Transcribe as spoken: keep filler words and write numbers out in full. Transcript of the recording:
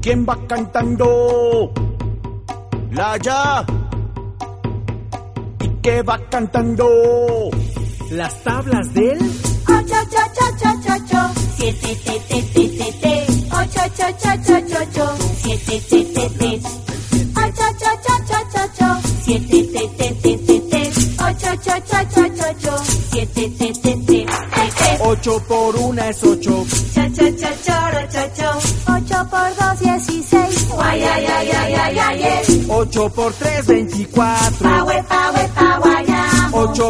¿Quién va cantando? La ya. ¿Y qué va cantando? Las tablas del ocho, ocho, ocho, ocho, ocho, siete, te, te, te, te, te, ocho, ocho, ocho, ocho, ocho, siete, te, te, te, ocho, ocho, ocho, ocho, ocho, siete, te, te, te, te, te, ocho, ocho, ocho, ocho, ocho, siete, te, te, te, te, te. Ocho por una es ocho. Cha, cha, cha, choro, cho, cho. Ocho por dos, dieciséis. Guay, ay, ay, ay, ay, ay, ay. Ocho por tres, veinticuatro. Pa, we, pa, we, pa, guayamo. Ocho